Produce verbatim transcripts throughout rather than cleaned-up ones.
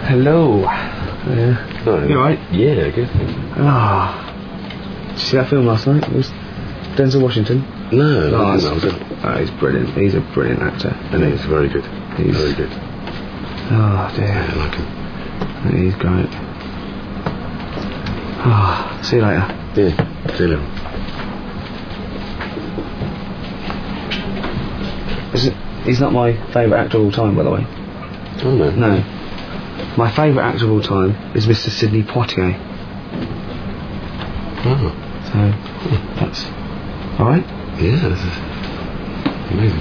Hello. Yeah. No. You alright? Yeah, good. Ah. Did you see that film last night? It was Denzel Washington. No, oh, no, no. Oh, he's brilliant. He's a brilliant actor. And he's very good. He's very good. Oh dear. Yeah, I like him. He's great. Ah. See you later. Yeah. See you later. Is it, he's not my favourite actor of all time, by the way. Oh no. No. My favourite actor of all time is Mister Sidney Poitier. Oh. So, yeah, that's... Alright? Yeah, this is amazing.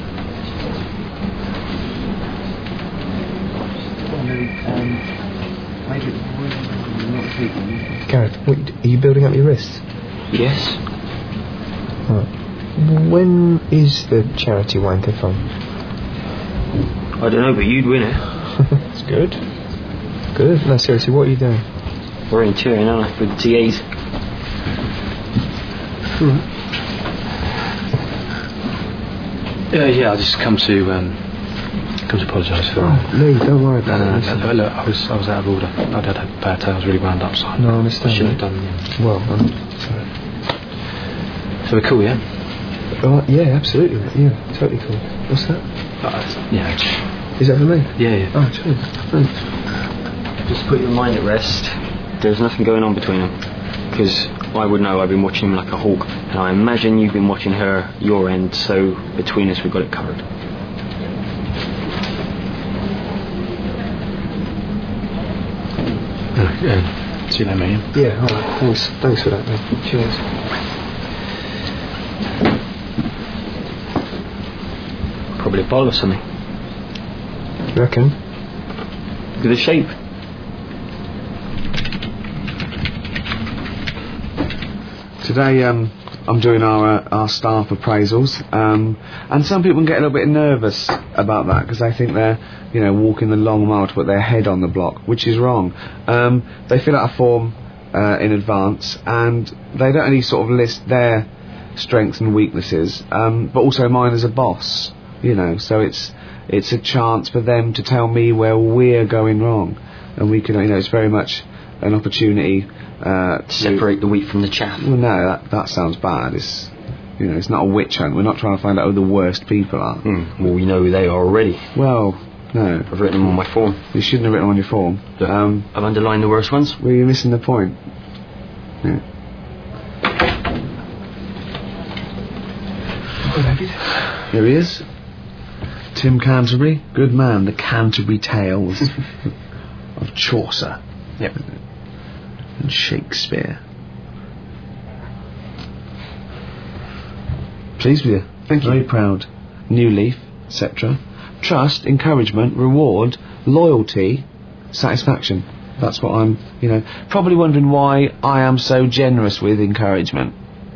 Gareth, what, are you building up your wrists? Yes. Right. When is the charity wankathon? I don't know, but you'd win it. That's good. Good. No, seriously, what are you doing? Volunteering, aren't I, with the T As. Right. Yeah, yeah. I just come to um, come to apologise for. Oh, Lee, don't worry about no, it. No, no, but look, I was I was out of order. I'd had a bad day. I was really wound up. So I, no, I understand. I shouldn't have done. Yeah. Well, I'm sorry. So we're cool, yeah. Uh, yeah, absolutely. Yeah, totally cool. What's that? Uh, yeah. Is that for me? Yeah, yeah. Oh, true. Thanks. Just put your mind at rest. There's nothing going on between them. Because I would know I've been watching him like a hawk. And I imagine you've been watching her, your end. So between us, we've got it covered. Uh, yeah. See you later, mate. Yeah, alright. Thanks. Thanks for that, mate. Cheers. Probably a bottle or something. You reckon? Look at the shape. Today, um, I'm doing our uh, our staff appraisals, um, and some people can get a little bit nervous about that because they think they're, you know, walking the long mile to put their head on the block, which is wrong. Um, they fill out a form uh, in advance, and they don't only sort of list their strengths and weaknesses, um, but also mine as a boss. You know, so it's it's a chance for them to tell me where we're going wrong, and we can, you know, it's very much an opportunity uh, to separate the wheat from the chaff. Well, no, that that sounds bad. It's, you know, it's not a witch hunt. We're not trying to find out who the worst people are. Mm. Well, we know who they are already. Well, no, I've written them on my form. You shouldn't have written them on your form. Look, um, I've underlined the worst ones. Well, you're missing the point. Yeah. Here he is. Tim Canterbury, good man, the Canterbury Tales of Chaucer. Yep. And Shakespeare. Pleased with you. Thank you. Very proud. New leaf, et cetera. Trust, encouragement, reward, loyalty, satisfaction. That's what I'm, you know, probably wondering why I am so generous with encouragement.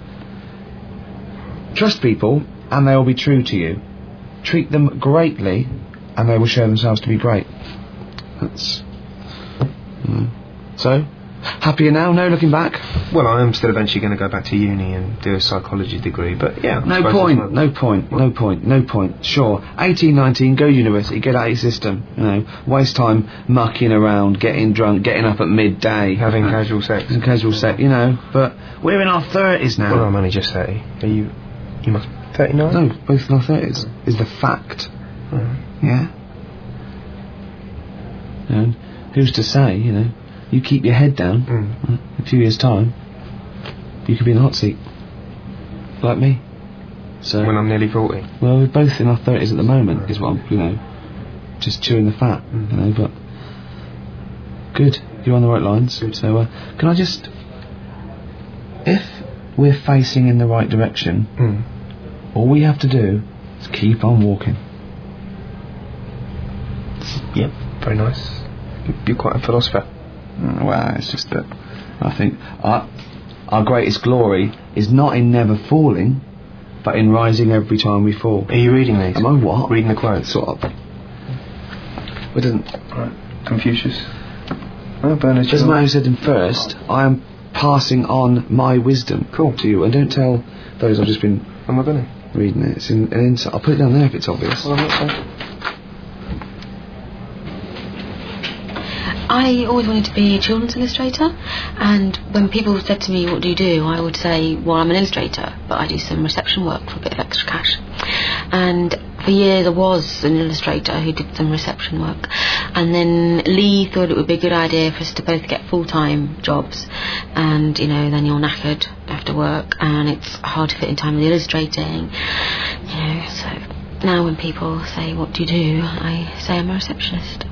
Trust people and they will be true to you. Treat them greatly and they will show themselves to be great. That's... Mm. So, happier now? No looking back? Well, I am still eventually going to go back to uni and do a psychology degree, but yeah. No point, no point, no point, no point. Sure, eighteen, nineteen, go university, get out of your system. You know, waste time mucking around, getting drunk, getting up at midday. Having uh, casual sex. And casual sex, you know, but we're in our thirties now. Well, I'm only just thirty. Are you, you must be thirty-nine? No, both in our thirties, is the fact. Mm-hmm. Yeah? And who's to say, you know, you keep your head down, mm. in a few years' time, you could be in the hot seat. Like me. So when I'm nearly forty? Well, we're both in our thirties at the moment, right. Is what I'm, you know, just chewing the fat, mm. you know, but good, you're on the right lines. Good. So, uh, can I just, if we're facing in the right direction, mm. all we have to do is keep on walking. Yep, very nice. You're quite a philosopher. Well, it's just that I think our, our greatest glory is not in never falling, but in rising every time we fall. Are you reading these? Am I what? Reading the quotes? Sort of. We didn't. Right. Confucius. Oh, Bernard. Doesn't matter who said them first. I am passing on my wisdom cool. to you, and don't tell those I've just been. Am I going to? Reading it. It's in an insight. I'll put it down there if it's obvious. Well, I'm not saying. I always wanted to be a children's illustrator, and when people said to me, what do you do, I would say, well, I'm an illustrator, but I do some reception work for a bit of extra cash. And for years I was an illustrator who did some reception work, and then Lee thought it would be a good idea for us to both get full-time jobs, and you know, then you're knackered after work and it's hard to fit in time with illustrating, you know. So now when people say, what do you do, I say I'm a receptionist.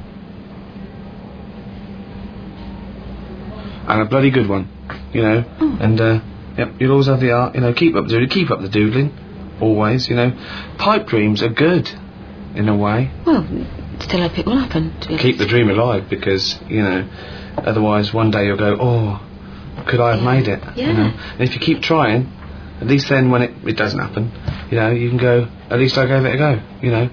And a bloody good one, you know. Mm. And uh, yep, you'll always have the art, you know. Keep up the doodling, keep up the doodling, always, you know. Pipe dreams are good, in a way. Well, still hope it will happen. To be Keep the dream alive, because you know, otherwise one day you'll go, oh, could I have yeah. made it? Yeah. You know? And if you keep trying, at least then when it, it doesn't happen, you know, you can go, at least I gave it a go, you know.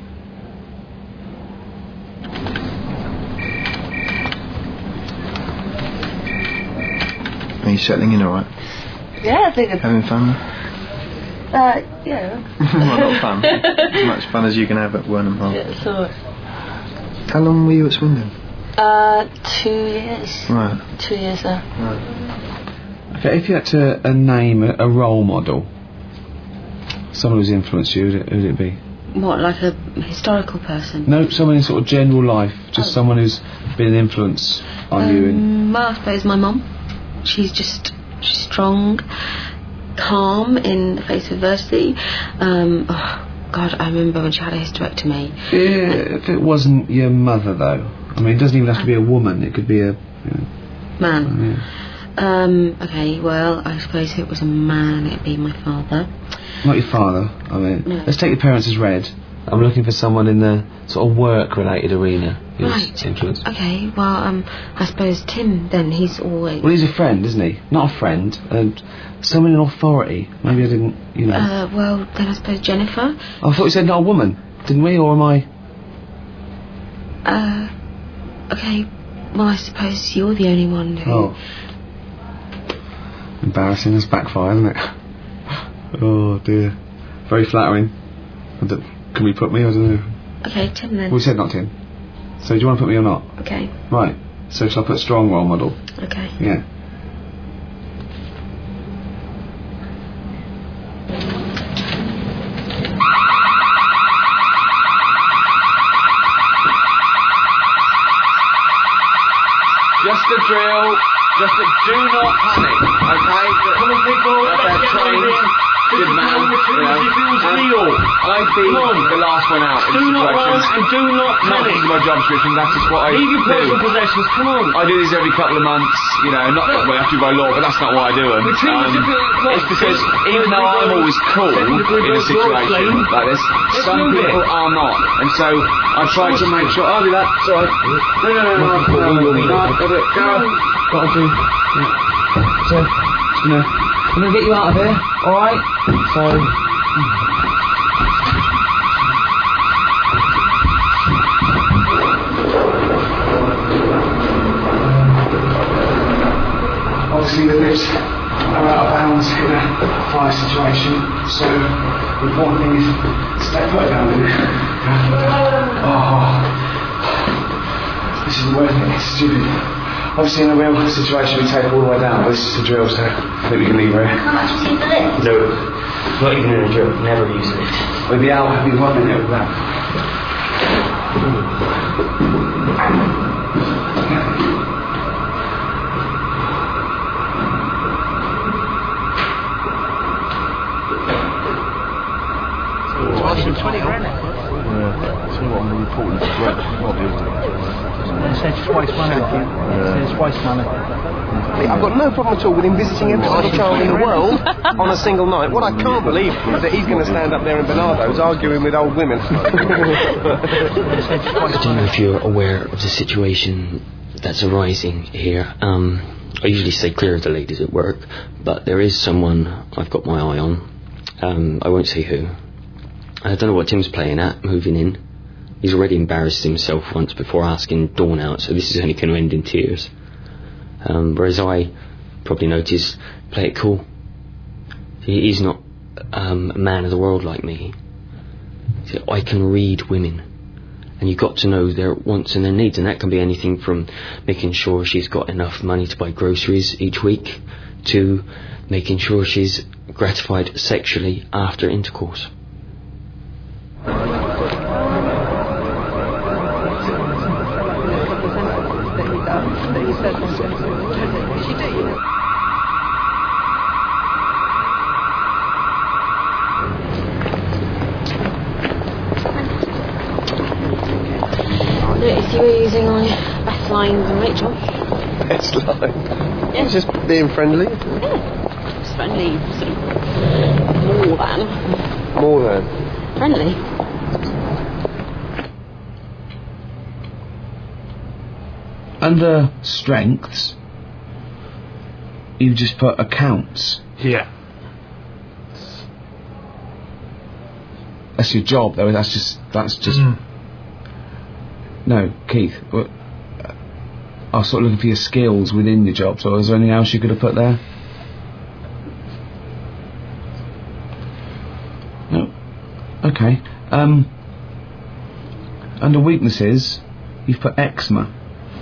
Are you settling in all right? Yeah, I think it's... Having fun? Uh, yeah. Well, not fun. As much fun as you can have at Wernham Park. Yeah, so... How long were you at Swindon? Uh, two years. Right. Two years there. Right. Okay, if you had to uh, name a, a role model, someone who's influenced you, who'd it, who'd it be? What, like a historical person? No, someone in sort of general life, just Oh. someone who's been an influence on um, you. In... Well, I suppose my mum. She's just she's strong, calm in the face of adversity. Um, oh, God, I remember when she had a hysterectomy. Yeah, if it wasn't your mother, though. I mean, it doesn't even have to be a woman. It could be a... You know, Man. yeah. Um, okay, well, I suppose if it was a man, it'd be my father. Not your father. I mean, No. let's take your parents as read. I'm looking for someone in the sort of work-related arena who's Right. influenced. Okay, well, um, I suppose Tim, then, he's always... Well, he's a friend, isn't he? Not a friend. Uh, someone in authority. Maybe I didn't, you know... Uh, well, then I suppose Jennifer. I thought you said not a woman, didn't we? Or am I... Uh, okay, well, I suppose you're the only one who... Oh. Embarrassing. That's backfire, isn't it? Oh, dear. Very flattering. I don't- Can we put me? I don't know. Okay, Tim, then. We said not Tim. So do you want to put me or not? Okay, Right. So shall I put strong role model? okay. Yeah. Just a drill. Just a, do not panic, okay? Come on, people. Let's get trained. Good man. You know. Um, I'd be the last one out in Do not run situations. and do not Not panic. because of my job description, that's just what I Leave your do. personal possessions, come on. I do these every couple of months, you know, not that we have to by law, but that's not why I do them. Retrieve Um, the different- it's because even though I'm always cool Second degree in a burst, roll situation flame. like this, Let's some move people it. are not. And so I try to make sure, I'll do that, it's alright. No, no, no, no, no, no, no, no, got it, go. Gotta do, yeah. So, just gonna, I'm gonna get you out of here, alright? So... Obviously the lifts are out of bounds in a fire situation, so the important thing is stay put down in it. Oh, this isn't worth it, it's stupid. Obviously in a real situation we take all the way down, but this is the drill, so I think we can leave her. Can't actually see the lift. No, not even in a drill. Never use it. We'll be out, I'll be one minute with that. twenty grand. Yeah. See what I'm reporting to work. It's just waste money. It's just waste money. I've got no problem at all with him visiting every single child in the world on a single night. What I can't believe is that he's going to stand up there in Bernardo's arguing with old women. I don't know if you're aware of the situation that's arising here. Um, I usually stay clear of the ladies at work, but there is someone I've got my eye on. Um, I won't say who. I don't know what Tim's playing at, moving in. He's already embarrassed himself once before asking Dawn out, so this is only going to end in tears. Um, whereas I probably noticed, play it cool. He, he's not um, a man of the world like me. See, I can read women, And you've got to know their wants and their needs, and that can be anything from making sure she's got enough money to buy groceries each week to making sure she's gratified sexually after intercourse. Noticed you were using my best lines and Rachel. Best line? Yeah. Just being friendly? Yeah. Just friendly, sort of more than. More than? Friendly. Under strengths, you've just put accounts. Yeah. That's your job, though. That's just that's just. Mm. No, Keith. What, I was sort of looking for your skills within your job. So, is there anything else you could have put there? No. Okay. Um. Under weaknesses, you've put eczema.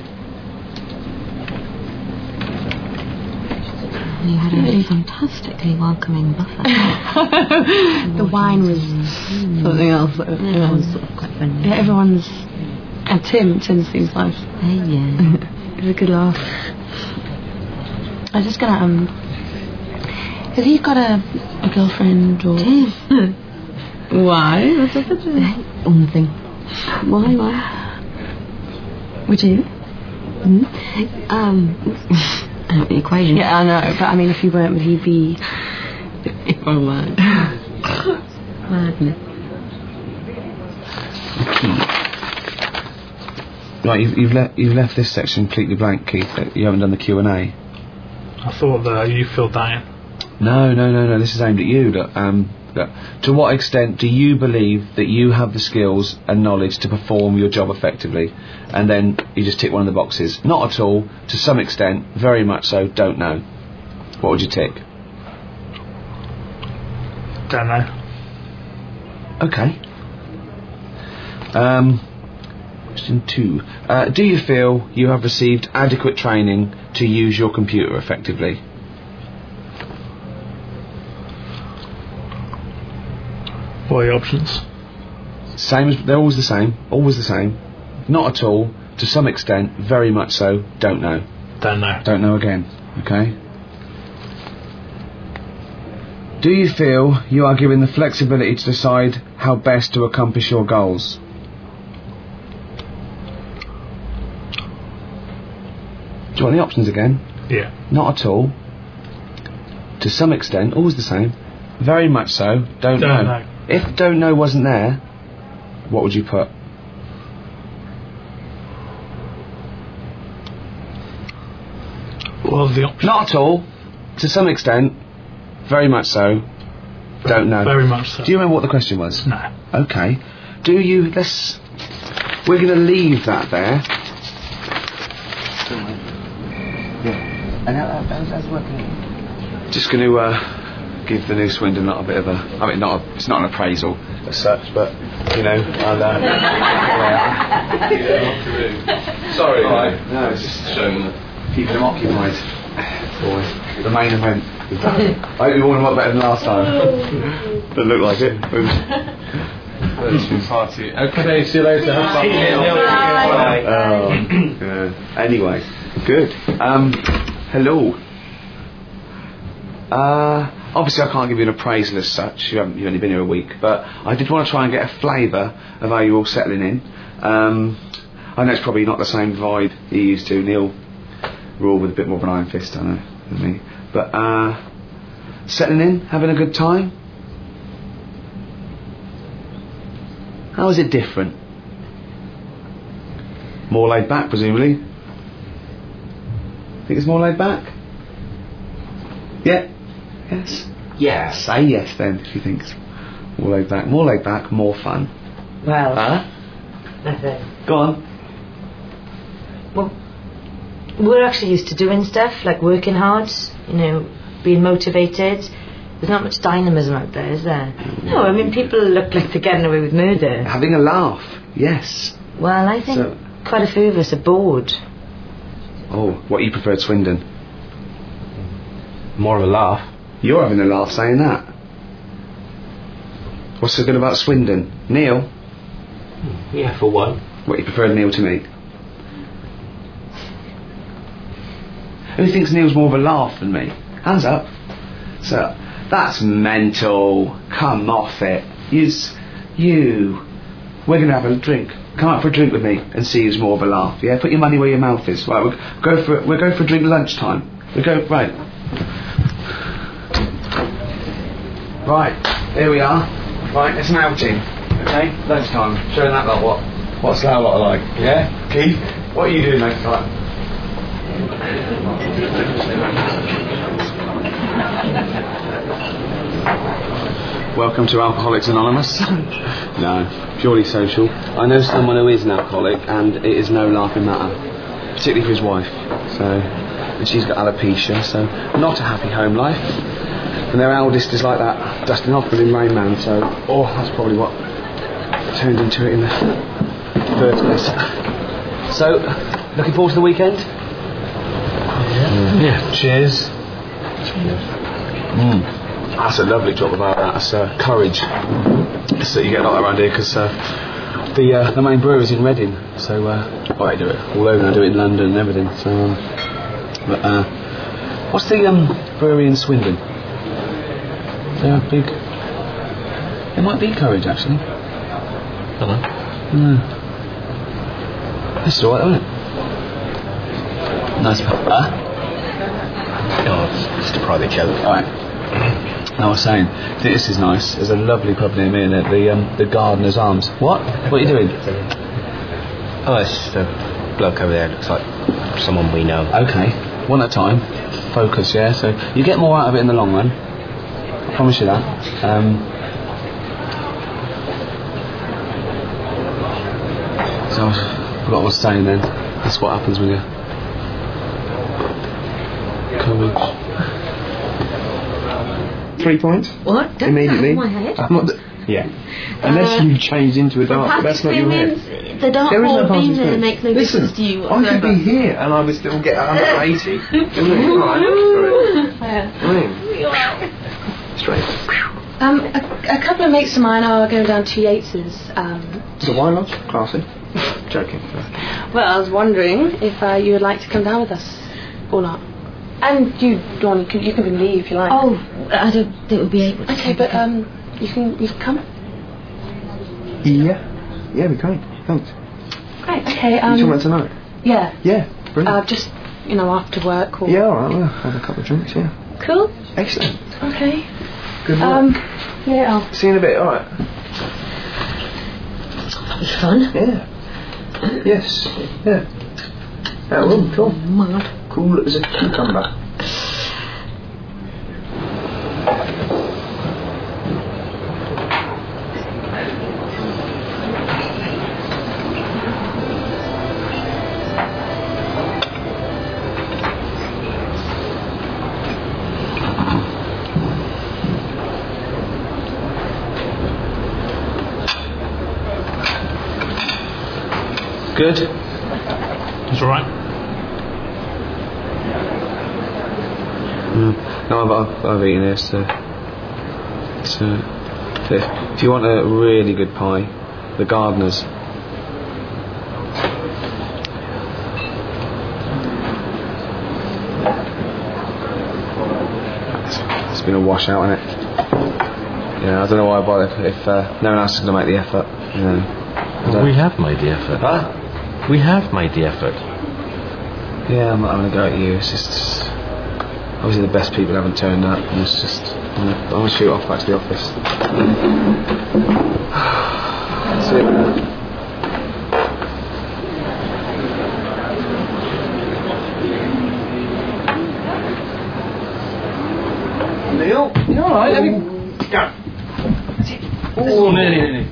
You had a fantastically welcoming buffet. The wine was something else. Though. Yeah, it was sort of quite friendly. Yeah, everyone's. And Tim, Tim seems nice. Hey, yeah. It was a good laugh. I was just gonna um. Have you got a a girlfriend or? Tim. Why? What's up with you? Nothing. Why? Why? Would you? Hmm? Um. I don't know the equation. Yeah, I know, but I mean, if you weren't, would you be? If I weren't. Madness. Right, you've, you've, le- you've left this section completely blank, Keith. You haven't done the Q and A. I thought that you filled that in. No, no, no, no. This is aimed at you. Look, um, look, to what extent do you believe that you have the skills and knowledge to perform your job effectively? And then you just tick one of the boxes. Not at all. To some extent. Very much so. Don't know. What would you tick? Don't know. Okay. Um, question two. Uh, do you feel you have received adequate training to use your computer effectively? What are your options? Same as they're always the same. Always the same. Not at all. To some extent. Very much so. Don't know. Don't know. Don't know again. Okay. Do you feel you are given the flexibility to decide how best to accomplish your goals? Do you want the options again? Yeah. Not at all. To some extent. Always the same. Very much so. Don't, Don't know. know. If don't know wasn't there, what would you put? What are the options? Not at all. To some extent. Very much so. Don't know. Very much so. Do you remember what the question was? No. Okay. Do you... Let's... We're going to leave that there. Yeah. And how, how's that working? Just going to uh, give the new Swindon a bit of a... I mean, not a, it's not an appraisal as such, but, you know, I'll... Uh, yeah. Sorry. Right. No, it's just showing them. Keeping them occupied for the main event. I hope you warmed them up better than last time. Doesn't look like it. Party. Okay, see you later. Have fun. Bye. Oh, good. Anyway, good. Um, hello. Uh, obviously, I can't give you an appraisal as such. You haven't. You've only been here a week, but I did want to try and get a flavour of how you're all settling in. Um, I know it's probably not the same vibe you used to, Neil. Rule with a bit more of an iron fist, I know, than me. But uh, settling in, having a good time. How is it different? More laid back, presumably. Think it's more laid back? Yeah. Yes. Yeah. Say yes then, if you think it's more laid back. More laid back, more fun. Well. Huh? Nothing. Go on. Well, we're actually used to doing stuff like working hard, you know, being motivated. There's not much dynamism out there, is there? No, I mean, people look like they're getting away with murder. Having a laugh, yes. Well, I think So- quite a few of us are bored. Oh, what, you preferred Swindon? More of a laugh. You're having a laugh saying that. What's so good about Swindon? Neil? Yeah, for one. What, you preferred Neil to me? Who thinks Neil's more of a laugh than me? Hands up. So, that's mental. Come off it. Yous, you. We're going to have a drink. Come out for a drink with me and see who's more of a laugh. Yeah, put your money where your mouth is. Right, we'll go for we'll go for a drink lunchtime. We'll go right. Right, here we are. Right, it's an outing. Okay, lunchtime. Showing that lot what what's that lot like? Yeah, Keith, what are you doing next time? Welcome to Alcoholics Anonymous. No, purely social. I know someone who is an alcoholic, and it is no laughing matter, particularly for his wife. So, and she's got alopecia, so not a happy home life. And their eldest is like that Dustin Hoffman in Rain Man. So, oh, that's probably what turned into it in the first place. So, looking forward to the weekend. Yeah. yeah. Cheers. Cheers. Mm. That's a lovely talk about that. That's uh, courage. So you get a lot around here because uh, the uh, the main brewery's in Reading. So uh, well, I do it all over. I do it in London and everything. So, um, but uh, what's the um, brewery in Swindon? They're big. It might be Courage actually. Hello. Mm. This is alright, isn't it? Nice pub. Huh? Oh, it's just a private joke. Alright. I was saying, this is nice. There's a lovely pub near me, isn't it? The um, the Gardener's Arms. What? What are you doing? Oh, it's just a bloke over there. Looks like someone we know. Okay, one at a time. Focus, yeah. So you get more out of it in the long run. I promise you that. Um, so I forgot what I was saying then. That's what happens when you courage. Three points. What? Don't Immediately. my head. I'm not. Yeah. Unless Uh, you change into a dark, that's not your head. Means the dark There is no hole being parking there space. makes no Listen, difference to you I could whatsoever. be here and I would still get one hundred eighty. Isn't it? Right, for Yeah. it. I mean, straight. Um, a, a couple of mates of mine are going down to Yates's. Um, So why not? Classy. Joking. well, I was wondering if uh, you would like to come down with us or not. And you, Dawn, you can, you can even leave if you like. Oh, I don't think we'll be able to. Okay, but um, you can you can come. Yeah. Yeah, we can. Thanks. Great. Okay. You Um, talking about tonight? yeah. Yeah. Brilliant. Uh, just you know after work or. Yeah, alright, we'll have a couple of drinks, yeah. Cool. Excellent. Okay. Good work. Um. Yeah. I'll See you in a bit, alright. That'll be fun. Yeah. Yes. Yeah. Oh, well, cool. Mad. Cool as a cucumber. Good. It's alright. Mm. No, I've, I've, I've eaten this. So, so if, if you want a really good pie, the Gardeners. It's, it's been a washout, hasn't it? Yeah, I don't know why I bother if, if uh, no one else is going to make the effort. You know. I don't- We have made the effort. Huh? We have made the effort. Yeah, I'm not having a go at you. It's just obviously the best people haven't turned up, and it's just I'm gonna, I'm gonna shoot off back to the office. That's it. Neil, you alright? Let me go. Oh, nearly, nearly.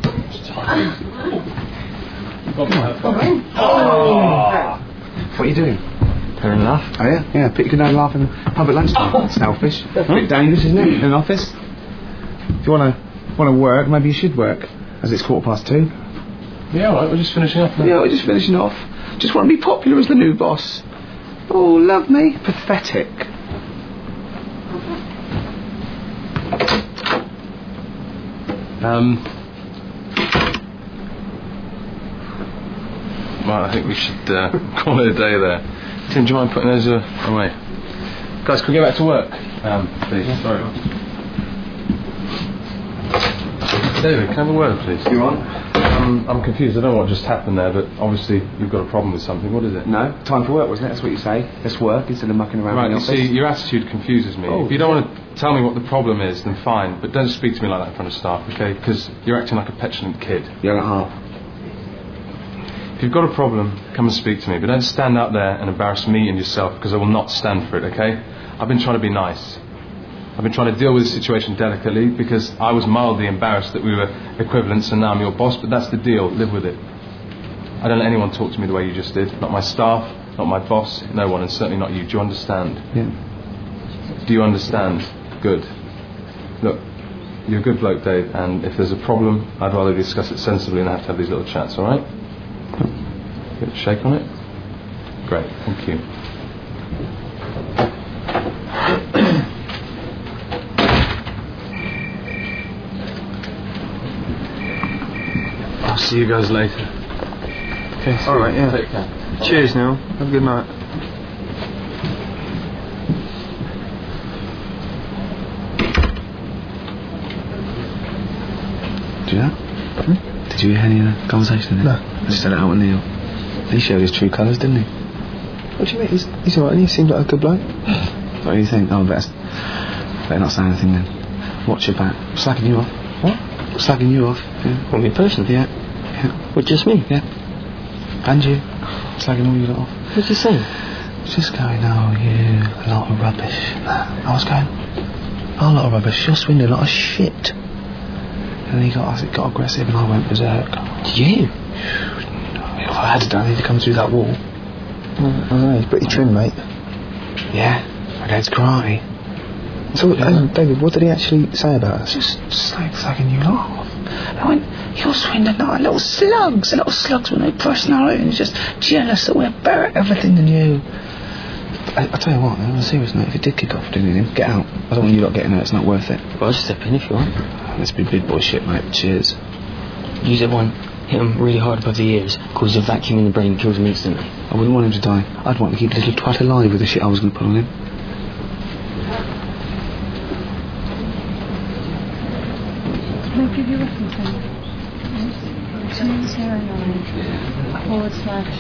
Oh. What are you doing? Fair enough. Oh yeah, yeah. But you can only laugh in the pub at lunchtime. Selfish. That's a bit dangerous, isn't it? In an office. If you wanna wanna work, maybe you should work, as it's quarter past two. Yeah, all right, we're just finishing off now. Yeah, we're just finishing off. Just want to be popular as the new boss. Oh, love me. Pathetic. Um... Well, I think we should uh, call it a day there. Tim, do you mind putting those uh, away? Guys, can we get back to work? Um, please. Yeah. Sorry. David, can I have a word, please? You on? Um, I'm confused. I don't know what just happened there, but obviously you've got a problem with something. What is it? No, time for work, wasn't it? That's what you say. Let's work instead of mucking around Right, in the you office. see, your attitude confuses me. Oh, if you don't want to tell me what the problem is, then fine, but don't speak to me like that in front of staff, okay? Because you're acting like a petulant kid. Young at heart. If you've got a problem, come and speak to me, but don't stand out there and embarrass me and yourself, because I will not stand for it, okay? I've been trying to be nice. I've been trying to deal with the situation delicately because I was mildly embarrassed that we were equivalents and now I'm your boss, but that's the deal. Live with it. I don't let anyone talk to me the way you just did. Not my staff, not my boss, no one, and certainly not you. Do you understand? Yeah. Do you understand? Good. Look, you're a good bloke, Dave, and if there's a problem, I'd rather discuss it sensibly than have to have these little chats, all right? Good. Shake on it? Great, thank you. I'll see you guys later. Okay, all right, yeah. Take care. Cheers, Neil. Have a good night. Do you know? Hmm? Did you hear any of the conversation there? No. I just had it out with Neil. He showed his true colours, didn't he? What do you mean? He's, he's alright, he seemed like a good bloke. What do you think? Oh, better, better not say anything then. Watch your back. Slacking you off. What? Slacking you off. Yeah. What, me personally? Yeah. Yeah. What, just me? Yeah. And you. Slagging all you lot off. What's he saying? Just going, oh, you, a lot of rubbish. I was going, oh, a lot of rubbish. You're swindling a lot of shit. And then he got, he got aggressive and I went berserk. Did you? If I had done, he'd come through that wall. Well, I don't know, he's pretty trim, mate. Yeah. Against karate. So, um, David, what did he actually say about us? Just, just like slagging you lot off. I went, you're swindling like little slugs, little slugs with no personality and just jealous that we're better at everything than you. I, I tell you what, on a serious note, if it did kick off doing him, get out. I don't want you lot getting hurt, it's not worth it. Well, I'll step in if you want. Let's be big boy shit, mate. Cheers. Use that one, hit him really hard above the ears, cause a vacuum in the brain, kills him instantly. I wouldn't want him to die. I'd want to keep the little twat alive with the shit I was going to put on him. Can I give you a reference number? two zero nine forward slash.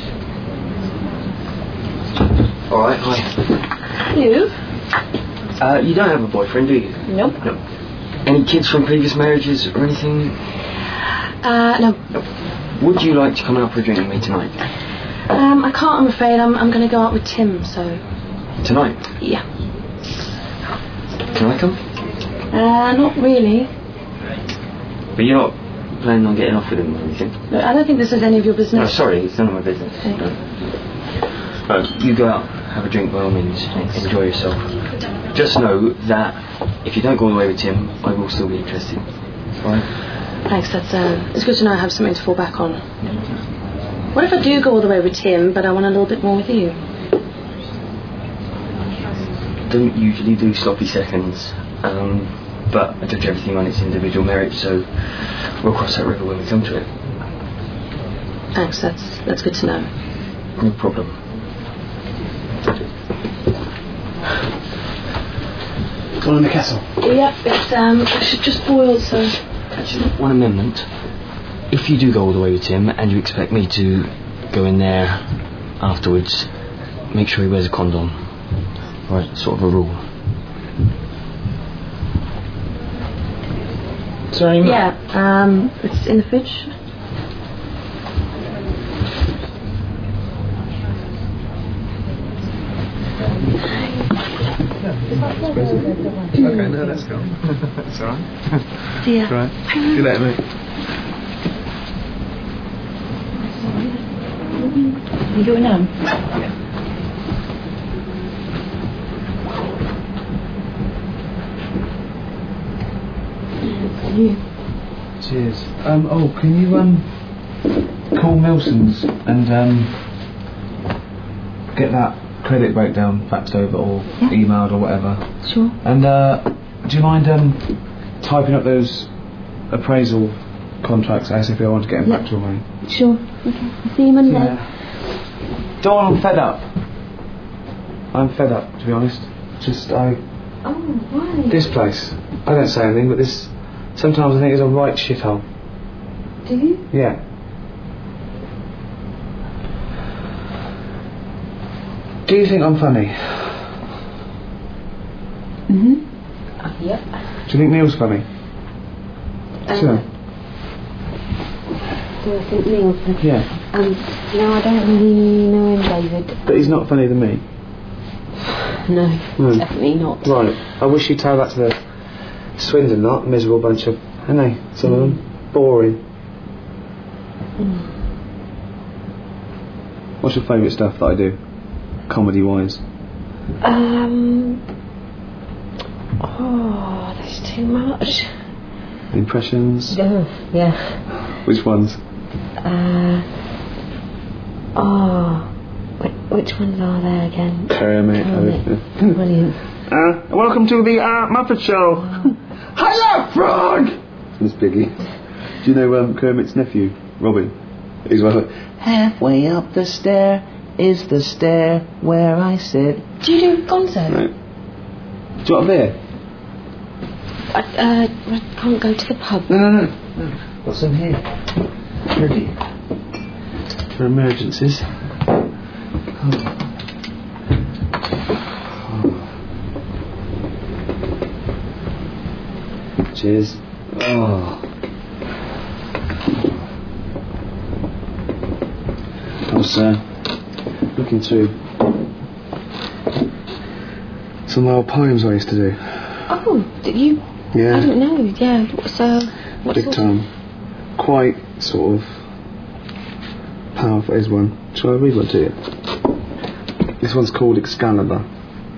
Alright, hi. You? Uh, you don't have a boyfriend, do you? Nope. No. Any kids from previous marriages or anything? Uh, no. No. Would you like to come out for a drink with me tonight? Um, I can't, I'm afraid. I'm, I'm going to go out with Tim, so. Tonight? Yeah. Can I come? Uh, not really. But you're not planning on getting off with him or anything? No, I don't think this is any of your business. No, sorry, it's none of my business. Okay. No. Right, you go out, have a drink by all means, enjoy yourself. Just know that if you don't go all the way with Tim, I will still be interested. Alright? Thanks, that's, uh, it's good to know I have something to fall back on. What if I do go all the way with Tim, but I want a little bit more with you? Don't usually do sloppy seconds, um, but I judge everything on its individual merit, so we'll cross that river when we come to it. Thanks, that's, that's good to know. No problem. All in the kettle? Yep, it's, um, I should just boil, so. Actually, one amendment. If you do go all the way with Tim and you expect me to go in there afterwards, make sure he wears a condom. Right, sort of a rule. Sorry, yeah, um, it's in the fridge. Okay, no, let's go. It's alright. See ya. It's alright. See you later, mate. You going now? Yeah. Cheers. Um, oh, can you, um... call Milson's and um, get that credit breakdown faxed over or Yeah. emailed or whatever. Sure. And uh, do you mind um, typing up those appraisal contracts as if I want to get them Yeah. back to me? Sure. Okay. I'll see you Monday. Yeah. Dawn, I'm fed up. I'm fed up, to be honest. Just, I... Oh, why? This place. I don't say anything, but this... Sometimes I think it's a right shithole. Do you? Yeah. Do you think I'm funny? Mhm. Uh, yep. Do you think Neil's funny? Um, Sure. Do I think Neil's funny? Yeah. Um, no, I don't really know him, David. But he's not funnier than me. No, No. definitely not. Right. I wish you'd tell that to the Swindon lot. Miserable bunch of... Aren't they? Some of them. Boring. Mm. What's your favourite stuff that I do? Comedy-wise. Um. Oh, that's too much. Impressions? Oh, yeah. Which ones? Uh. Oh. Wh- which ones are there again? Kermit. Kermit. Brilliant. Uh, welcome to the uh, Muppet Show. Hello, Frog! Miss Piggy. Do you know um, Kermit's nephew, Robin? He's one of halfway up the stair is the stair where I sit. Do you do concert? No. Do you want a beer? I, uh, I can't go to the pub. No, no, no. no. Got some here. Ready. For emergencies. Oh. Cheers. Oh. I was uh, looking through some old poems I used to do. Oh, did you? Yeah. I don't know. Yeah. What's uh? What's Big time. Quite sort of powerful. Here's one. Shall I read one to you? This one's called Excalibur.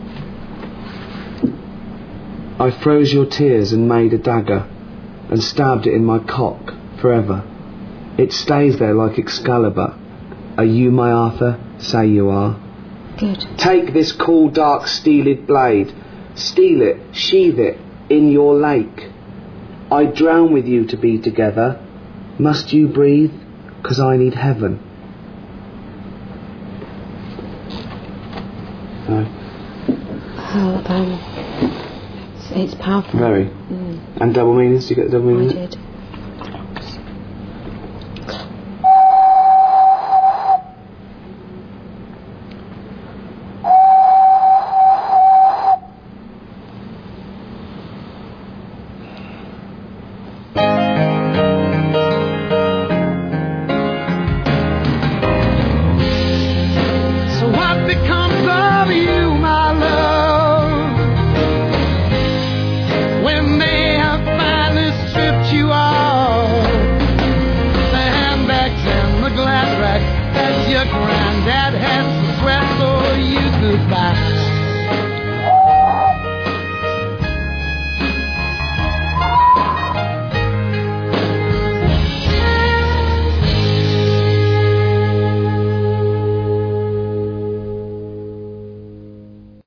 I froze your tears and made a dagger and stabbed it in my cock forever. It stays there like Excalibur. Are you my Arthur? Say you are. Good. Take this cool dark steeled blade. Steal it, sheathe it in your lake. I drown with you to be together. Must you breathe? 'Cause I need heaven. No. Oh, um, it's, it's powerful. Very. Mm. And double meanings? Do you get the double meanings? I did. So what becomes of you, my love, when they have finally stripped you off the handbags and the glass rack that your granddad had to sweat so you could buy?